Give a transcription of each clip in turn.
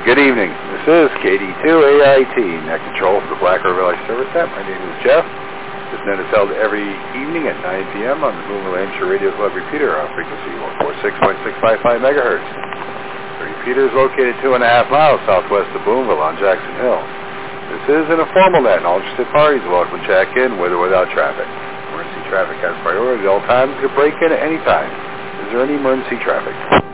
Good evening. This is KD2AIT, Net Control for the Black River Valley Service Center. My name is Jeff. This net is held every evening at 9 p.m. on the Boonville Amateur Radio Club repeater on frequency 146.655 megahertz. The repeater is located 2.5 miles southwest of Boonville on Jackson Hill. This is an informal net, and all interested parties are welcome to check in with or without traffic. Emergency traffic has priority at all times. You can break in at any time. Is there any emergency traffic?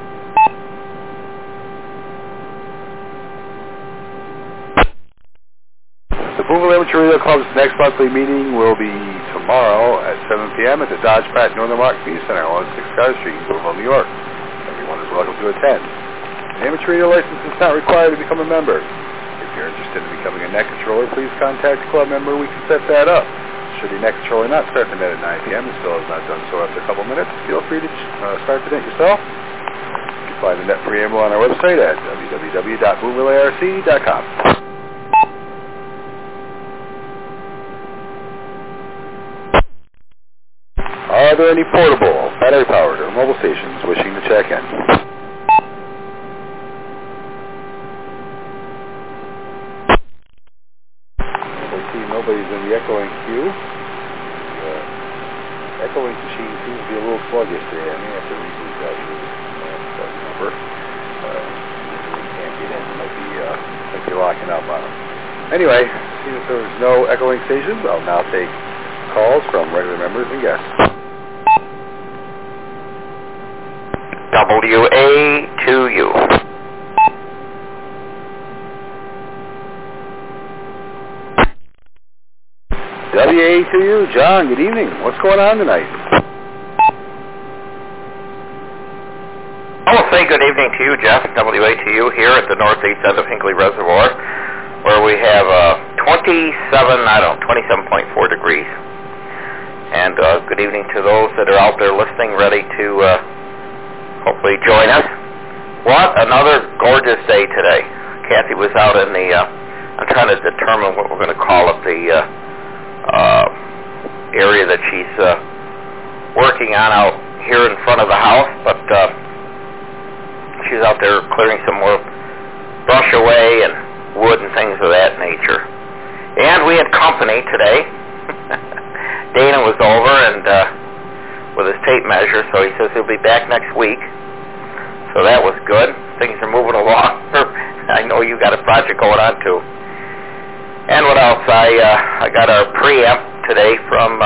The Boonville Amateur Radio Club's next monthly meeting will be tomorrow at 7 p.m. at the Dodge Pratt Northern Rock Community Center on 6 Carter Street, Boonville, New York. Everyone is welcome to attend. An amateur radio license is not required to become a member. If you're interested in becoming a net controller, please contact the club member. We can set that up. Should your net controller not start the net at 9 p.m. and still has not done so after a couple minutes, feel free to start the net yourself. You can find the net preamble on our website at www.boonvillearc.com. Are there any portable, battery-powered, or mobile stations wishing to check in? I see nobody's in the echoing queue. The echoing machine seems to be a little sluggish today. I may have to reboot that number. We can't get in. It might be locking up on them. Anyway, seeing as there's no echoing stations, I'll now take calls from regular members and guests. WA2U. WA2U, John, good evening. What's going on tonight? I will say good evening to you, Jeff. WA2U here at the northeast end of Hinkley Reservoir, where we have 27.4 degrees. And good evening to those that are out there listening, ready to hopefully join us. What another gorgeous day today. Kathy was out in the, I'm trying to determine what we're going to call it, the area that she's working on out here in front of the house, but she's out there clearing some more brush away and wood and things of that nature. And we had company today. Dana was over and with his tape measure, so he says he'll be back next week. So that was good. Things are moving along. I know you got a project going on too. And what else? I got our preamp today from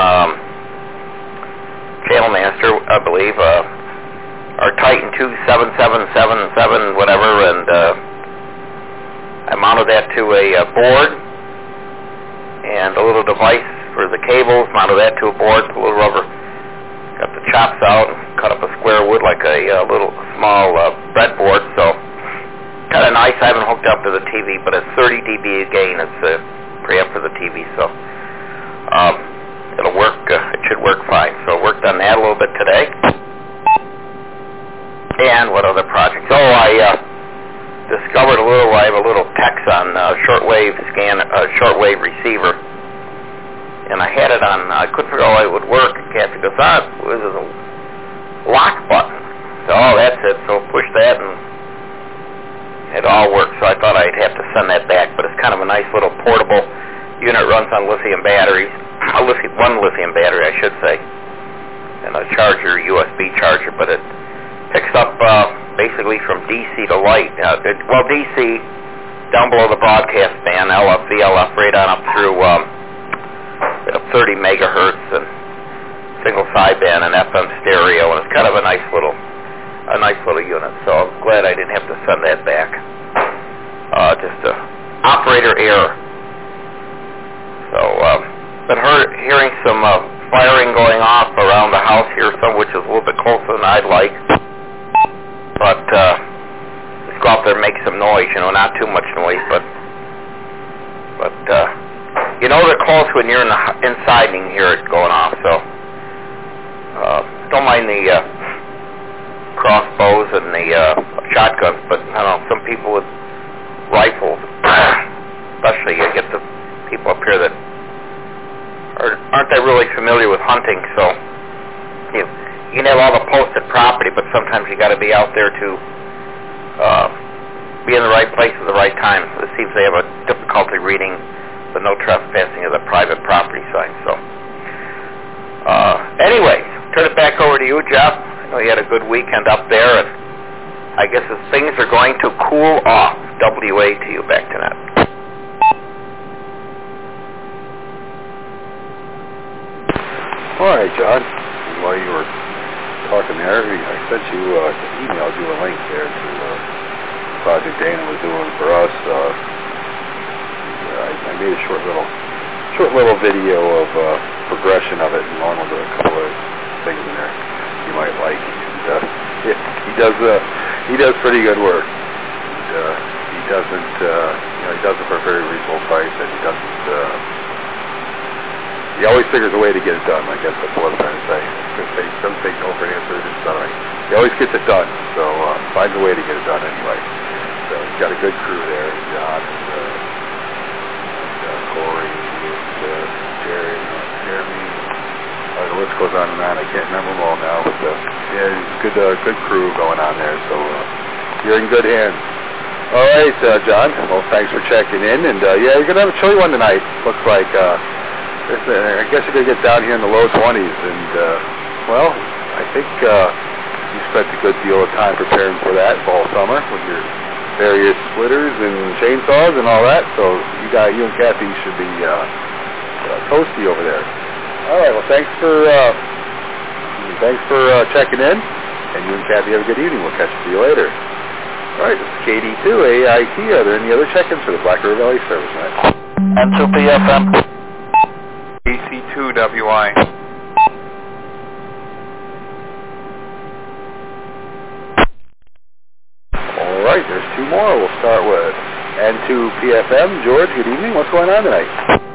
Channel Master, I believe, our Titan 27777 whatever, and I mounted that to a board and a little device for the cables, mounted that to a board, a little rubber. Got the chops out and cut up a square wood like a little small breadboard, so kind of nice. I haven't hooked up to the TV, but it's 30 dB gain. It's a preamp for the TV, so it'll work. It should work fine. So I worked on that a little bit today. And what other projects? Oh, I discovered I have a little Texon shortwave receiver. And I had it on, I couldn't figure out how it would work. Kathy goes, this is a lock button. So, that's it. So push that and it all works. So I thought I'd have to send that back. But it's kind of a nice little portable unit. Runs on lithium batteries. One lithium battery, I should say. And a charger, USB charger. But it picks up basically from DC to light. DC down below the broadcast band, LF, VLF, right on up through 30 megahertz and single sideband and FM stereo, and it's kind of a nice little unit. So I'm glad I didn't have to send that back. Just a operator error. So been hearing some firing going off around the house here, some which is a little bit closer than I'd like. But just go out there and make some noise. Not too much noise, but they're close when you're inside and you can hear it going off, so don't mind the crossbows and the shotguns, but I don't know, some people with rifles, especially you get the people up here that aren't they really familiar with hunting, so you can have all the posted property, but sometimes you got to be out there to be in the right place at the right time. So it seems they have a difficulty reading the no trespassing of the private property sign. So, anyway, turn it back over to you, Jeff. I know you had a good weekend up there, and I guess as things are going to cool off, WA to you, back to net. All right, John. While you were talking there, I sent you, emailed you a link there to project Dana was doing for us. I made a short little video of progression of it, and Lauren will do a couple of things in there you might like. And, he does pretty good work. And, he doesn't, he does it for a very reasonable price, and he always figures a way to get it done. I guess that's what I'm trying to say. He doesn't take no for an answer. It's done right. He always gets it done, so finds a way to get it done anyway. So he's got a good crew there. John and Corey and Jeremy. The list goes on and on. I can't remember them all now, but yeah, it's good crew going on there. So you're in good hands. All right, John. Well, thanks for checking in. And yeah, you're gonna have a chilly one tonight. Looks like. I guess you're going to get down here in the low 20s, and, well, I think you spent a good deal of time preparing for that fall summer with your various splitters and chainsaws and all that, so you and Kathy should be toasty over there. All right, well, thanks for checking in, and you and Kathy have a good evening. We'll catch you later. All right, this is KD2, AIT. Are there any other check-ins for the Black River Valley Service Net? And 2PFM. AC2WI. All right, there's two more. We'll start with N2PFM. George, good evening. What's going on tonight?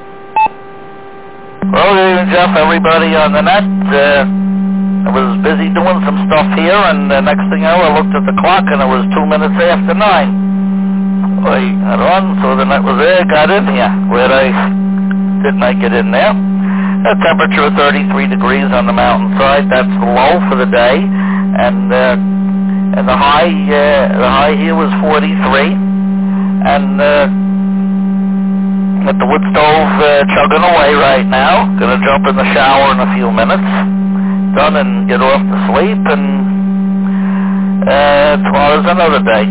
Well, good evening, Jeff, everybody on the net. I was busy doing some stuff here, and the next thing I know, I looked at the clock, and it was 2 minutes after 9. I got on, so the net was there, got in here. Where did I get in there? A temperature of 33 degrees on the mountainside. That's low for the day, and the high here was 43. And with the wood stove chugging away right now. Gonna jump in the shower in a few minutes. Done and get off to sleep. And tomorrow's another day.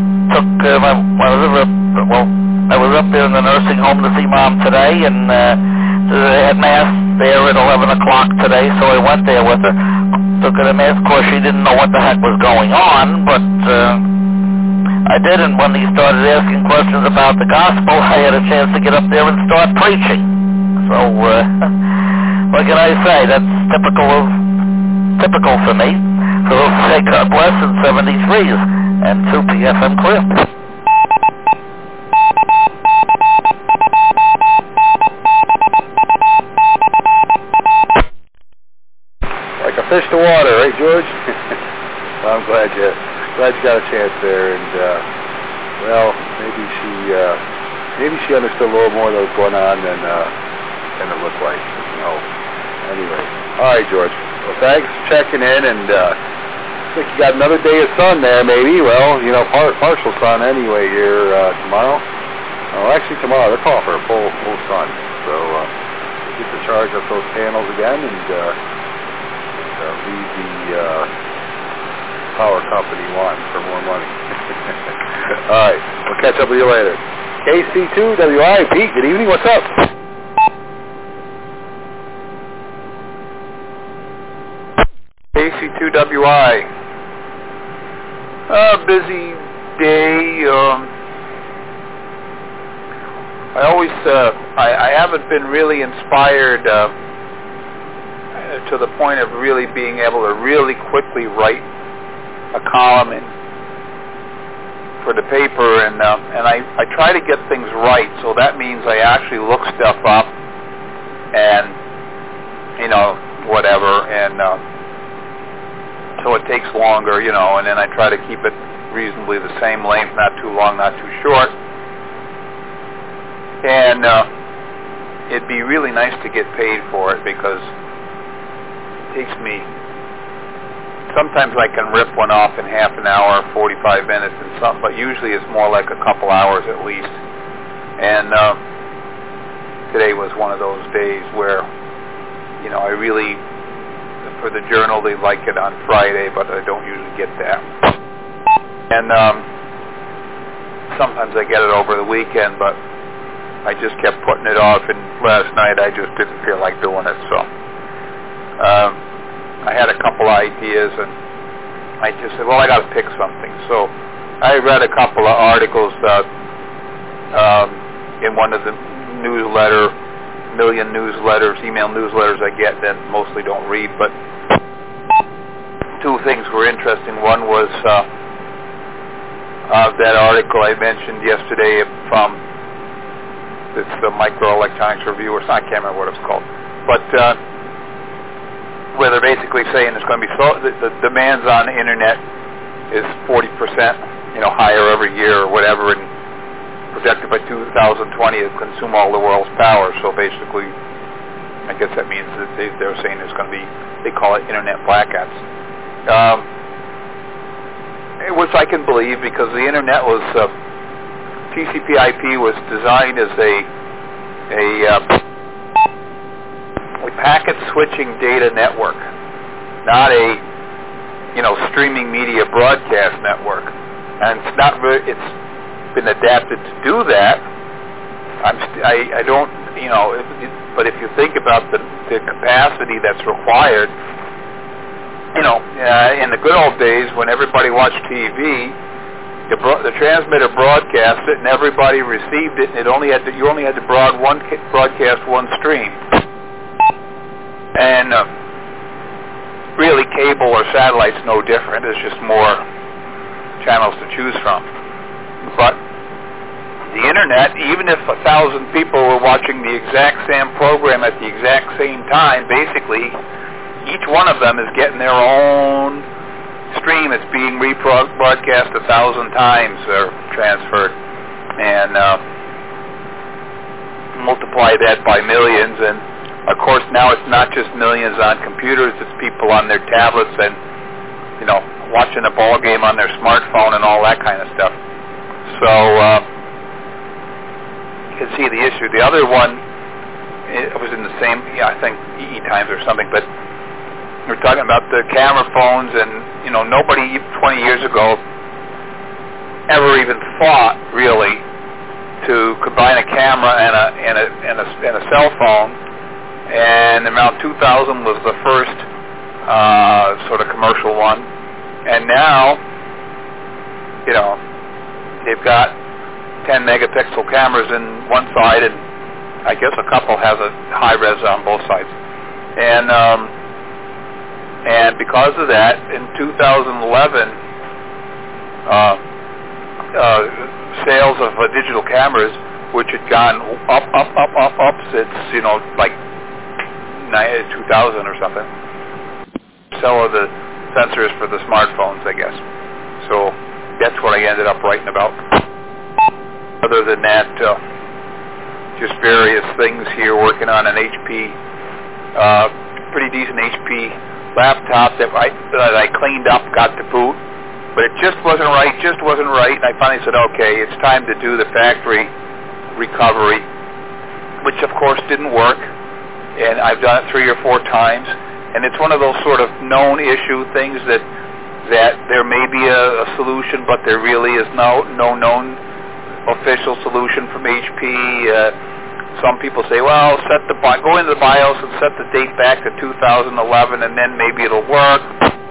I was up there in the nursing home to see Mom today, and they had mass there at 11 o'clock today, so I went there with her. Took her to mass. Of course, she didn't know what the heck was going on, but I did, and when he started asking questions about the gospel, I had a chance to get up there and start preaching. So, what can I say? That's typical for me. So say God bless and 73s and 2PFM clear. Like a fish to water, right, George? Well, I'm glad you got a chance there, and well, maybe she understood a little more that was going on than it looked like. Anyway, all right, George. Well, thanks for checking in, and I think you got another day of sun there, maybe. Well, partial sun anyway here tomorrow. Oh, actually tomorrow they're calling for a full sun, so get to charge up those panels again and leave the power company wanting for more money. All right, we'll catch up with you later. KC2WI, Pete, good evening. What's up? KC2WI. Busy day. I haven't been really inspired to the point of really being able to really quickly write a column for the paper, and I try to get things right, so that means I actually look stuff up and whatever, and so it takes longer, and then I try to keep it reasonably the same length, not too long, not too short. And it'd be really nice to get paid for it, because it sometimes I can rip one off in half an hour, 45 minutes, and some, but usually it's more like a couple hours at least. And today was one of those days where, I really, for the journal, they like it on Friday, but I don't usually get that. And sometimes I get it over the weekend, but I just kept putting it off, and last night I just didn't feel like doing it, so I had a couple ideas, and I just said, well, I got to pick something. So I read a couple of articles in one of the million newsletters, email newsletters I get that mostly don't read, but two things were interesting. One was that article I mentioned yesterday from the Microelectronics Review, I can't remember what it's called, but where they're basically saying it's going to be the demands on the internet is 40% higher every year or whatever, and projected by 2020 to consume all the world's power. So basically, I guess that means that they're saying there's going to be, they call it internet blackouts. Which I can believe, because the internet was, TCP/IP was designed as a packet switching data network, not a streaming media broadcast network. And it's been adapted to do that. I don't, but if you think about the capacity that's required, in the good old days when everybody watched TV, the transmitter broadcast it and everybody received it, and you only had to broadcast one stream. And really, cable or satellite's no different. It's just more channels to choose from. But the internet, even if 1,000 people were watching the exact same program at the exact same time, basically each one of them is getting their own stream. It's being rebroadcast 1,000 times or transferred, and multiply that by millions. And of course, now it's not just millions on computers, it's people on their tablets and, watching a ball game on their smartphone and all that kind of stuff. So, you can see the issue. The other one, it was in the same, I think, EE Times or something, but we're talking about the camera phones, and, nobody 20 years ago ever even thought, really, to combine a camera and a cell phone. And around 2000 was the first sort of commercial one. And now, they've got 10 megapixel cameras in one side, and I guess a couple has a high res on both sides. And because of that, in 2011, sales of digital cameras, which had gone up since, like 2000 or something. Some of the sensors for the smartphones, I guess. So that's what I ended up writing about. Other than that, just various things here, working on an HP, pretty decent HP laptop that I cleaned up, got to boot, but it just wasn't right, and I finally said, okay, it's time to do the factory recovery, which of course didn't work. And I've done it 3 or 4 times, and it's one of those sort of known issue things that there may be a solution, but there really is no known official solution from HP. Some people say, well, go into the BIOS and set the date back to 2011, and then maybe it'll work.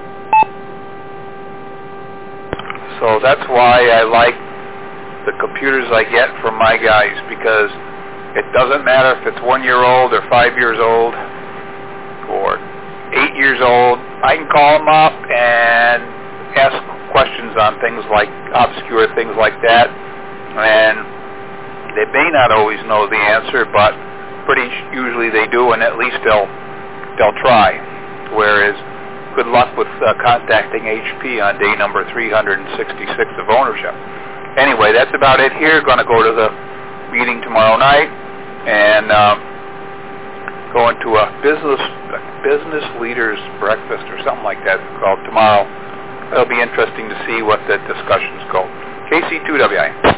So that's why I like the computers I get from my guys, because it doesn't matter if it's 1 year old or 5 years old or 8 years old. I can call them up and ask questions on things like obscure things like that, and they may not always know the answer, but pretty usually they do, and at least they'll try. Whereas, good luck with contacting HP on day number 366 of ownership. Anyway, that's about it here. Going to go to the meeting tomorrow night, and going to a business leaders breakfast or something like that called tomorrow. It'll be interesting to see what the discussions go. KC2WI.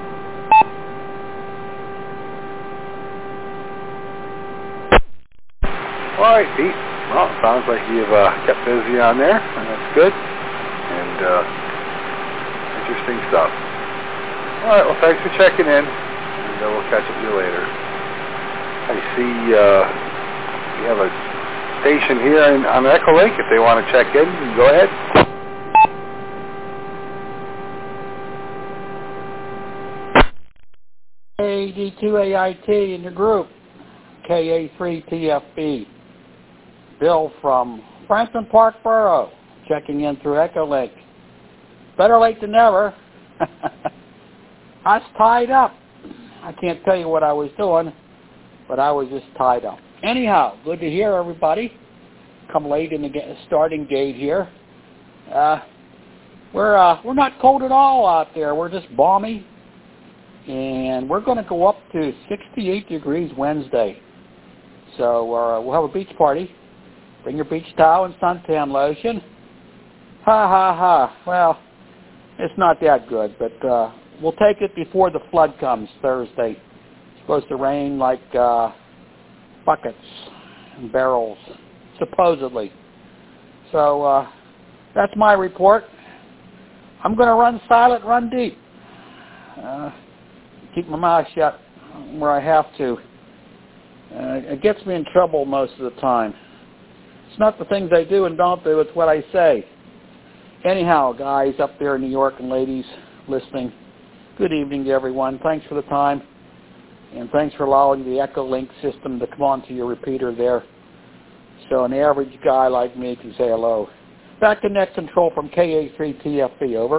All right, Pete. Well, it sounds like you've kept busy on there, and that's good. And interesting stuff. All right, well, thanks for checking in, and we'll catch up with you later. I see you have a station here on Echolink. If they want to check in, go ahead. KD2AIT in the group, KA3TFB. Bill from Franklin Park Borough, checking in through Echolink. Better late than never. I was tied up. I can't tell you what I was doing, but I was just tied up. Anyhow, good to hear everybody. Come late in the starting gate here. We're not cold at all out there. We're just balmy, and we're going to go up to 68 degrees Wednesday. So we'll have a beach party. Bring your beach towel and suntan lotion. Ha ha ha. Well, it's not that good, but we'll take it before the flood comes Thursday. It's supposed to rain like buckets and barrels, supposedly. So that's my report. I'm going to run silent, run deep. Keep my mouth shut where I have to. It gets me in trouble most of the time. It's not the things I do and don't do, it's what I say. Anyhow, guys up there in New York and ladies listening, good evening to everyone. Thanks for the time, and thanks for allowing the Echolink system to come onto your repeater there, so an average guy like me can say hello. Back to net control from KA3TFB, over.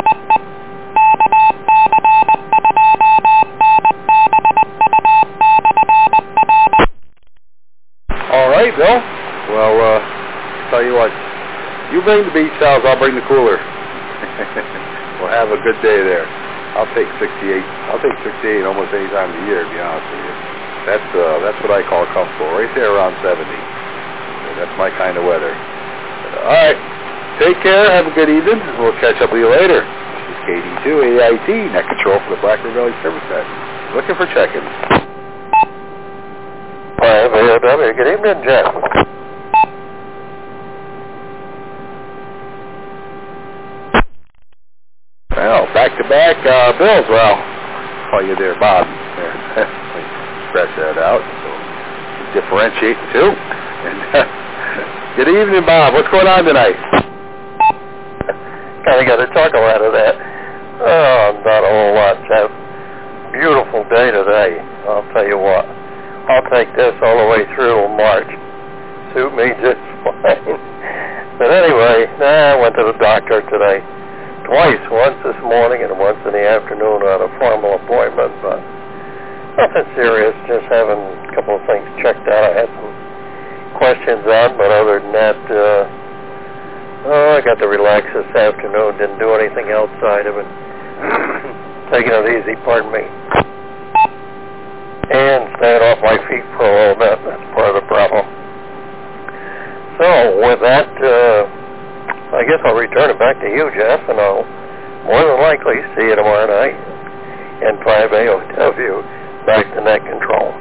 All right, Bill. Well, tell you what, you bring the beach towels, I'll bring the cooler. We'll have a good day there. I'll take 68. I'll take 68 almost any time of the year, to be honest with you. That's what I call comfortable, right there around 70. And that's my kind of weather. All right, take care. Have a good evening. We'll catch up with you later. This is KD2AIT, net control for the Black River Valley Service Net. Looking for check-ins. Hi, VOW. Good evening, Jeff. Well, back-to-back bills. Well, call you there, Bob. There. Scratch that out. So differentiate the two. And good evening, Bob. What's going on tonight? Kind of got to chuckle out of that. Oh, not a whole lot, Jeff. Beautiful day today. I'll tell you what. I'll take this all the way through March. Suit me just fine. But anyway, I went to the doctor today. Twice, once this morning and once in the afternoon on a formal appointment, but nothing serious, just having a couple of things checked out. I had some questions on, but other than that, I got to relax this afternoon, didn't do anything outside of it. Taking it easy, pardon me. And staying off my feet for a little bit, that's part of the problem. So, with that, I guess I'll return it back to you, Jeff, and I'll more than likely see you tomorrow night in 5AOW, back to net control.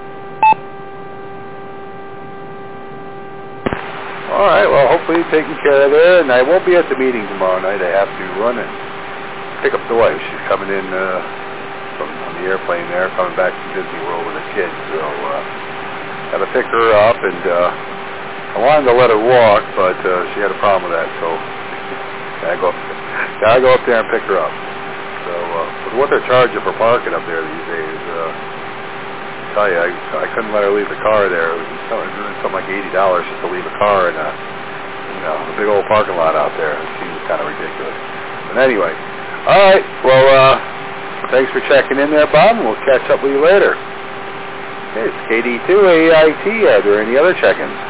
All right, well, hopefully you're taking care of there, and I won't be at the meeting tomorrow night. I have to run and pick up the wife. She's coming in from the airplane there, coming back from Disney World with her kids, so got to pick her up, and I wanted to let her walk, but she had a problem with that, so gotta go up there and pick her up. So with what they're charging for parking up there these days, I tell you, I couldn't let her leave the car there. It was something like $80 just to leave a car in a big old parking lot out there. It seems kind of ridiculous. But anyway, all right. Well, thanks for checking in there, Bob, and we'll catch up with you later. Okay, it's KD2AIT. Are there any other check-ins?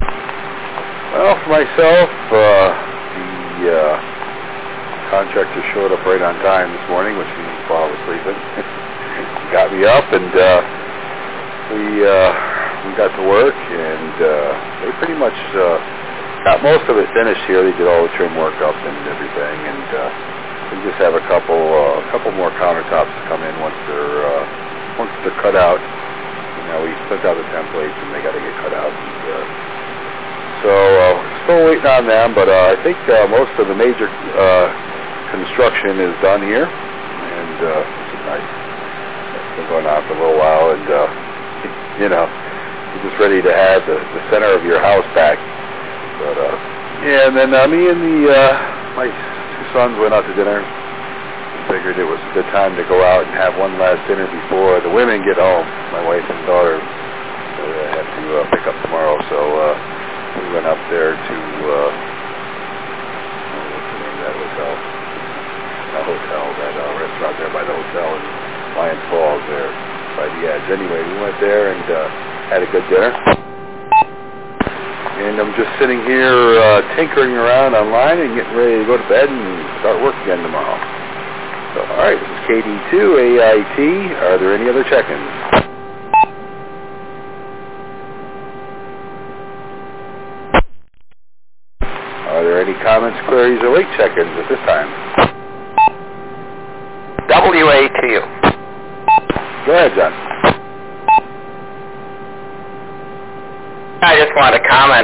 Well, for myself, the contractor showed up right on time this morning, which means while I was sleeping. Got me up, and we got to work, and they pretty much got most of it finished here. They did all the trim work up and everything, and we just have a couple more countertops to come in once they're cut out. You know, we sent out the templates, and they got to get cut out. And, so still waiting on them, but I think most of the major construction is done here, and it's nice. It's been going on for a little while, and you know, you're just ready to have the center of your house back. But yeah, and then me and my two sons went out to dinner. Figured it was a good time to go out and have one last dinner before the women get home. My wife and daughter have to pick up tomorrow, so we went up there to what's the name of that hotel? That restaurant there by the hotel in Lions Falls there by the edge. Anyway, we went there and had a good dinner. And I'm just sitting here tinkering around online and getting ready to go to bed and start work again tomorrow. So, all right, this is KD2AIT. Are there any other check-ins? Are there any comments, queries, or late check-ins at this time? WATU. Go ahead, John. I just wanted to comment,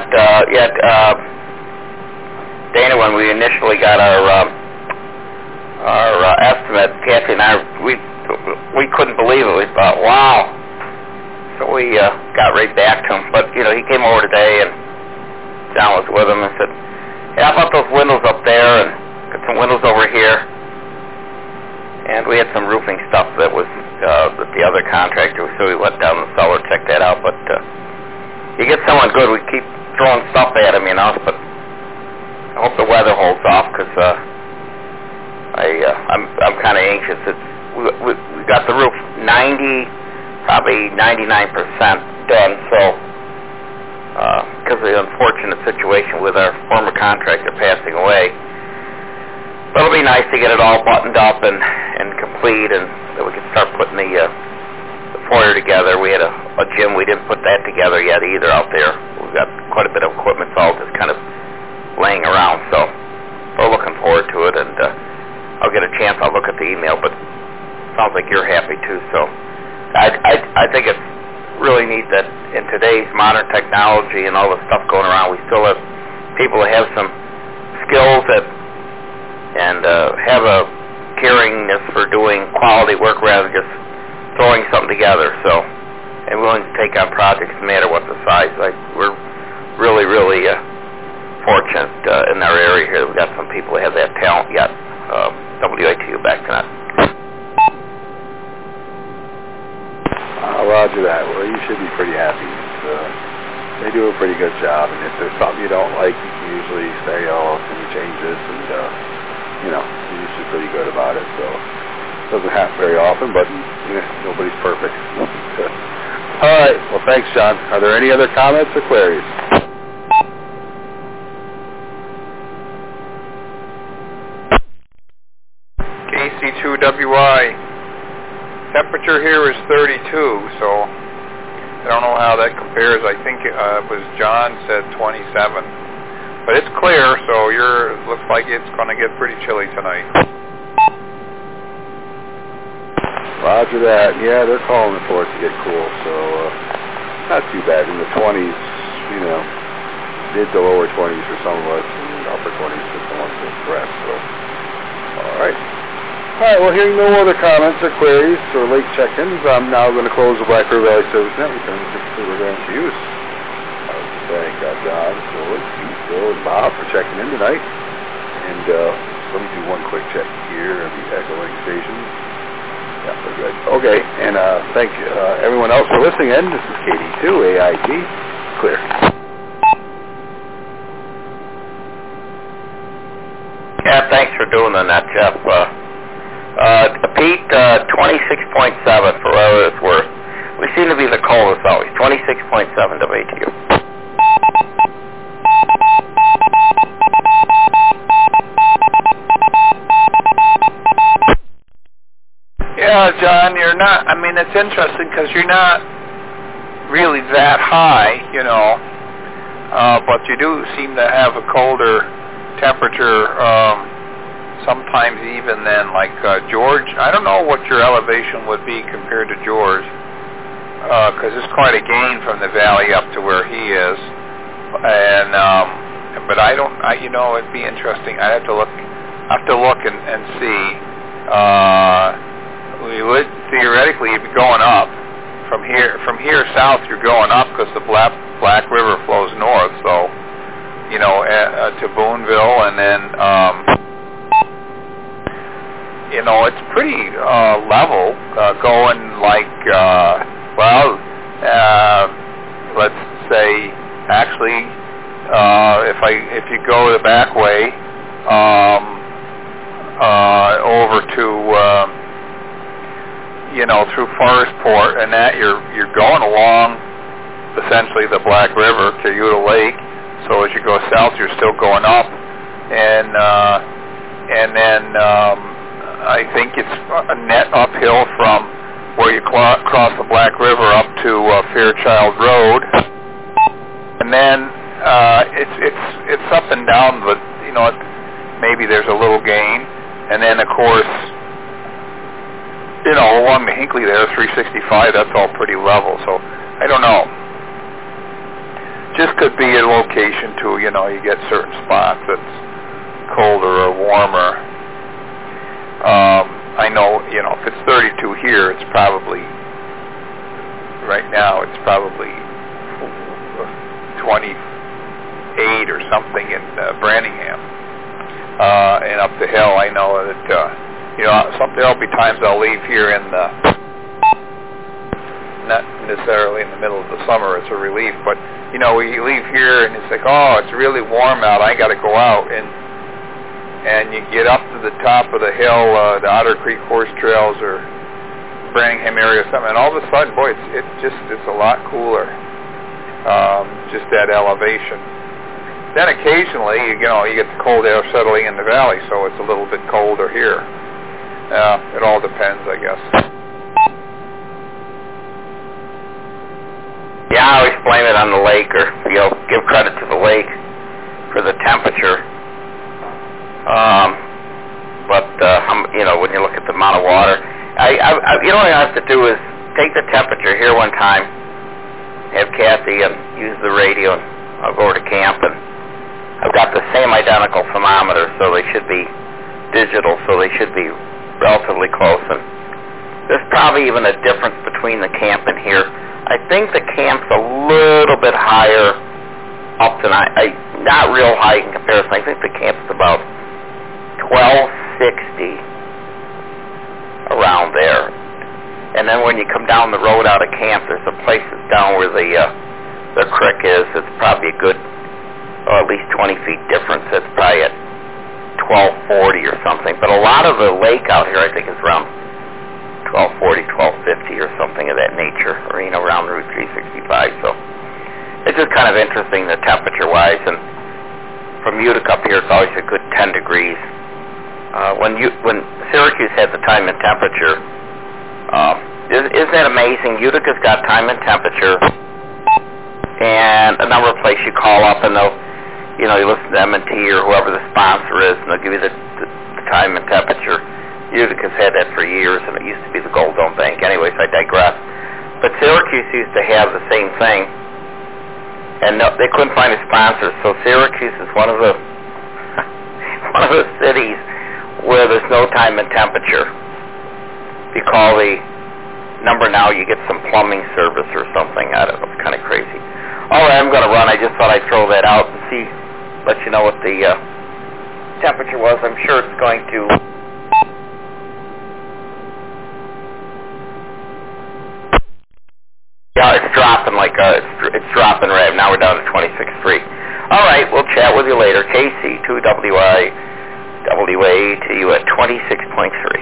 Dana, when we initially got our estimate, Kathy and I, we couldn't believe it. We thought, wow. So we got right back to him. But, you know, he came over today, and John was with him and said, yeah, how about those windows up there, and got some windows over here. And we had some roofing stuff that was with the other contractor, so we went down the cellar, checked that out. But you get someone good, we keep throwing stuff at him, you know, but I hope the weather holds off, because I'm kind of anxious. We got the roof probably 99% done, so because of the unfortunate situation with our former contractor passing away. But it'll be nice to get it all buttoned up and complete, and that we can start putting the foyer together. We had a gym. We didn't put that together yet either out there. We've got quite a bit of equipment, all just kind of laying around, so we're looking forward to it, and I'll get a chance. I'll look at the email, but it sounds like you're happy too, so I think it's really neat that in today's modern technology and all the stuff going around, we still have people that have some skills and have a caringness for doing quality work rather than just throwing something together, so, and willing to take on projects no matter what the size. Like, we're really, really fortunate in our area here. We've got some people that have that talent yet. WATU, back to that. Roger that. Well, you should be pretty happy. They do a pretty good job, and if there's something you don't like, you can usually say, oh, can you change this? And, you know, you're usually pretty good about it. So it doesn't happen very often, but nobody's perfect. All right. Well, thanks, John. Are there any other comments or queries? KC2WI. Temperature here is 32, so I don't know how that compares. I think it was John said 27. But it's clear, so looks like it's going to get pretty chilly tonight. Roger that. Yeah, they're calling for it to get cool, so not too bad. In the 20s, you know, mid to lower 20s for some of us, and upper 20s for some of the rest. So, all right. All right, well, hearing no other comments or queries or late check-ins, I'm now going to close the Black River Valley Service Network and we're going to use. I would thank John, Bill, and Bob for checking in tonight. And let me do one quick check here of the echoing stations. Yeah, we're good. Okay, and thank you, everyone else for listening in. This is KD2AIT. Clear. Yeah, thanks for doing that, Jeff. Pete, 26.7 for whatever it's worth. We seem to be the coldest always. 26.7 WATU. Yeah, John, you're not, I mean, it's interesting because you're not really that high, you know, but you do seem to have a colder temperature, sometimes even than like George. I don't know what your elevation would be compared to George, because it's quite a gain from the valley up to where he is, and but you know, it'd be interesting. I have to look and see. We would theoretically be going up from here south. You're going up because the Black River flows north. So, you know, to Boonville, and then you know, it's pretty level going like let's say actually if you go the back way over to you know, through Forestport and that, you're going along essentially the Black River to Utah Lake. So as you go south, you're still going up, and then I think it's a net uphill from where you cross the Black River up to Fairchild Road, and then it's up and down, but you know, maybe there's a little gain, and then of course, you know, along the Hinckley there, 365, that's all pretty level. So I don't know. Just could be a location too. You know, you get certain spots that's colder or warmer. I know, you know, if it's 32 here, it's probably right now it's probably 28 or something in Branningham, and up the hill. I know that. You know, there'll be times I'll leave here not necessarily in the middle of the summer, it's a relief, but, you know, you leave here and it's like, oh, it's really warm out, I got to go out, and you get up to the top of the hill, the Otter Creek Horse Trails or Branningham area or something, and all of a sudden, boy, it's a lot cooler, just that elevation. Then occasionally, you know, you get the cold air settling in the valley, so it's a little bit colder here. It all depends, I guess. Yeah, I always blame it on the lake, or, you know, give credit to the lake for the temperature. But you know, when you look at the amount of water, you know what I have to do is take the temperature here one time, have Kathy use the radio, and I'll go over to camp, and I've got the same identical thermometer, so they should be digital, so they should be relatively close, and there's probably even a difference between the camp and here. I think the camp's a little bit higher up than not real high in comparison. I think the camp's about 1260 around there. And then when you come down the road out of camp, there's a place that's down where the creek is. It's probably a good, at least 20 feet difference. It's probably at 1240 or something. But a lot of the lake out here, I think, is around 1240, 1250 or something of that nature, or, you know, around Route 365. So it's just kind of interesting, the temperature-wise. And from Utica up here, it's always a good 10 degrees. When Syracuse had the time and temperature, isn't that amazing? Utica's got time and temperature, and a number of places you call up, and they'll, you know, you listen to M&T or whoever the sponsor is, and they'll give you the time and temperature. Utica's had that for years, and it used to be the Gold Dome Bank. Anyways, I digress. But Syracuse used to have the same thing, and they couldn't find a sponsor, so Syracuse is one of the cities where there's no time and temperature. If you call the number now, you get some plumbing service or something. I don't know. It's kind of crazy. All right, I'm going to run. I just thought I'd throw that out and let you know what the temperature was. I'm sure it's going to... Yeah, it's dropping it's dropping right now. We're down to 26.3. All right, we'll chat with you later. KC2WI. WA to you at 26.3.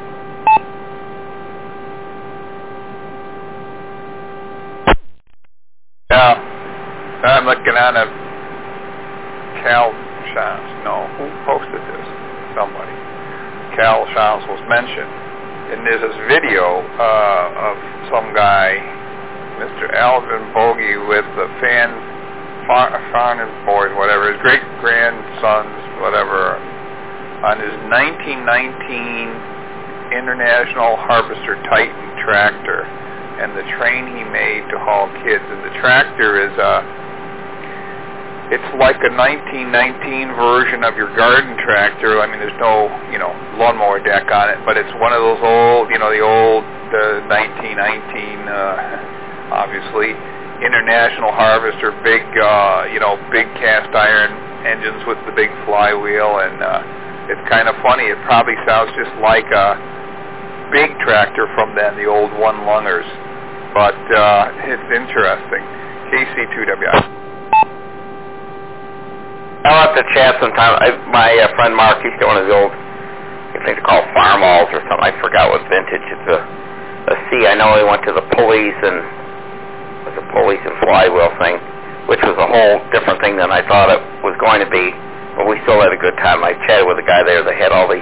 Yeah, I'm looking on a Cal Shams. No, who posted this? Somebody. Cal Shams was mentioned. and there's this video of some guy, Mr. Alvin Bogey, with the Farnham boys, whatever, his great-grandsons, whatever, on his 1919 International Harvester Titan tractor, and the train he made to haul kids. And the tractor is it's like a 1919 version of your garden tractor. I mean, there's no, lawnmower deck on it, but it's one of those old, the old 1919, obviously, International Harvester, big, big cast iron engines with the big flywheel, and it's kind of funny. It probably sounds just like a big tractor from then, the old one-lungers, but it's interesting. KC2WI. I'll have to chat sometime. My friend Mark, he's got one of the old, I think they're called Farmalls or something. I forgot what vintage. It's a C. I know he went to the pulleys and flywheel thing, which was a whole different thing than I thought it was going to be. But we still had a good time. I chatted with a guy there that had all these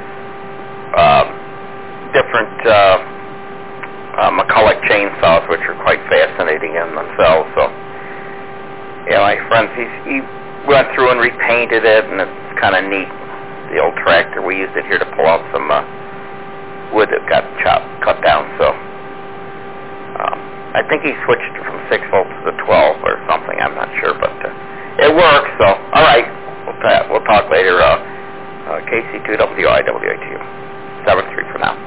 different McCulloch chainsaws, which are quite fascinating in themselves. So, my friend, he went through and repainted it, and it's kind of neat, the old tractor. We used it here to pull out some wood that got cut down, so I think he switched from 6 volts to the 12 or something, I'm not sure, but it works, so alright, we'll talk later. KC2WIWITU 73 for now.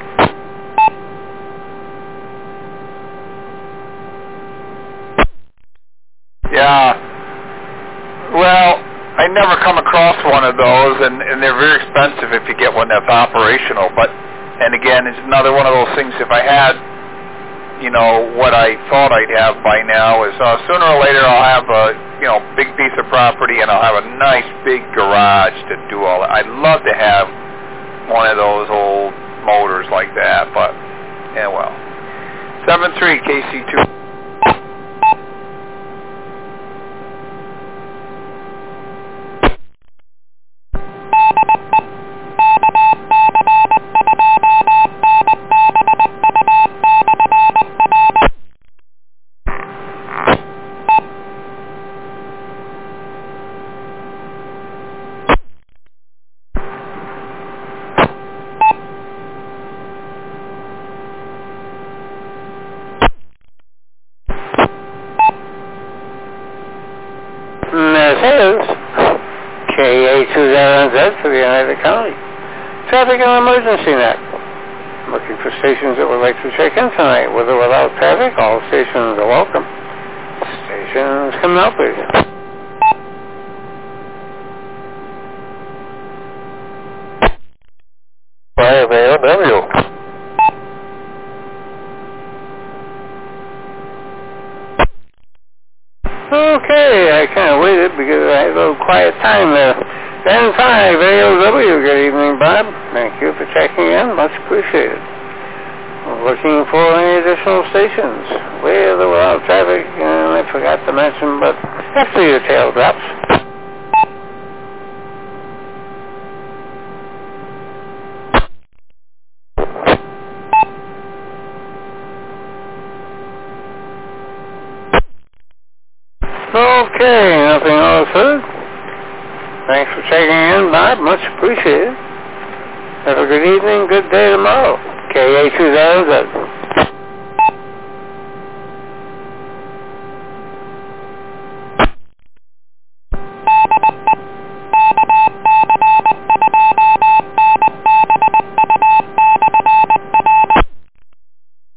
Yeah. Well, I never come across one of those, and they're very expensive if you get one that's operational. But, and again, it's another one of those things. If I had, what I thought I'd have by now is sooner or later I'll have a, big piece of property, and I'll have a nice big garage to do all that. I'd love to have one of those old motors like that, but, yeah, well. 73 KC2. For the United County. Traffic and Emergency Net. Looking for stations that would like to check in tonight. With or without traffic, all stations are welcome. Stations coming up, please. YFALW. Okay, I kind of waited because I had a little quiet time there. 10-5, AOW, good evening, Bob. Thank you for checking in, much appreciated. Looking for any additional stations, with or without traffic, and I forgot to mention, but after your tail drops. Okay, nothing else heard. Thanks for checking in, Bob. Much appreciated. Have a good evening, good day tomorrow. KA20Z.